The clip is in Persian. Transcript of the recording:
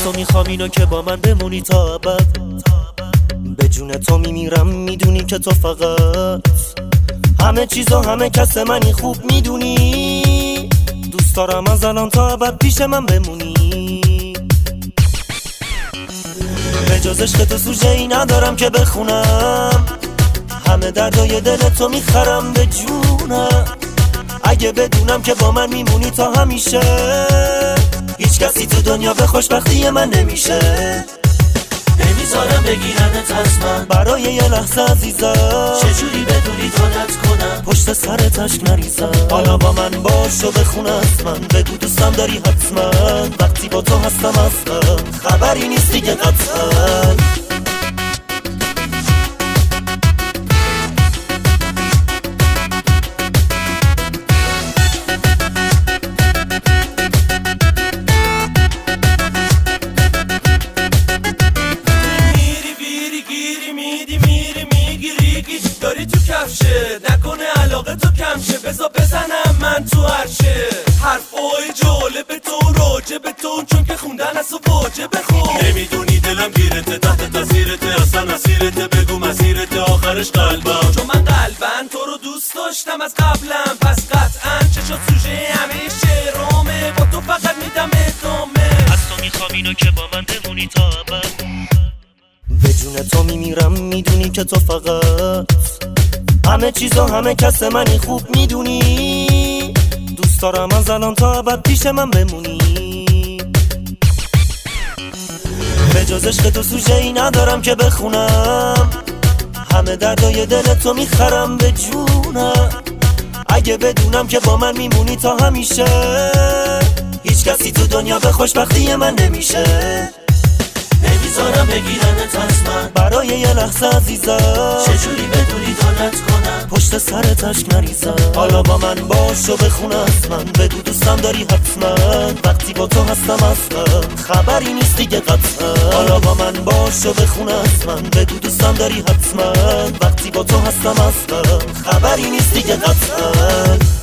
تو میخوام اینو که با من بمونی تا ابد، به جون تو میمیرم میدونی که تو فقط همه چیز و همه کس منی، خوب میدونی دوست دارم از الان تا ابد پیش من بمونی. به جز عشق تو سوژه ای ندارم که بخونم، همه دردای دل تو میخرم به جونم. اگه بدونم که با من میمونی تا همیشه، هیچ کسی تو دنیا به خوشبختی من نمیشه. نمیذارم بگیرنت از من برای یه لحظه عزیزم، چجوری بدونی عادت کنم پشت سرت اشک نریزم. حالا با من باش و بخون از من، بگو دوستم داری حتما، وقتی با تو هستم اصلا خبری نیست دیگه قطعا. داری تو کفشه نکنه علاقه تو کمشه، بزا بزنم من تو عرشه. حرفای جالب تو راجع به تو، چون که خوندن از تو واجب بخون. نمیدونی دلم گیرته، تحت تاثیرته، اصلا مسیرته، بگو مسیرته آخرش قلبم. چون من قلبن تو رو دوست داشتم از قبلم، پس قطعا چشات سوژه همه شعرامه، با تو فقط میدم ادامه. از تو میخوام اینو که با من بمونی تا ابد، به جون تو میمیرم میدونی که تو فقط همه چیز و همه کس منی، خوب میدونی دوست دارم از الان تا ابد پیش من بمونی. به جز عشق تو سوژه ای ندارم که بخونم، همه دردای دل تو میخرم به جونم. اگه بدونم که با من میمونی تا همیشه، هیچ کسی تو دنیا به خوشبختی من نمیشه. نمیذارم بگیرنت از من برای یه لحظه عزیزم، چجوری بدونی عادت کنم پشت سرت اشک نریزم. حالا با من باش و بخون از من، بگو دوستم داری حتما، وقتی با تو هستم اصلا خبری نیست دیگه قطعا. حالا با من باش و بخون از من، بگو دوستم داری حتما، وقتی با تو هستم اصلا خبری نیست دیگه قطعا.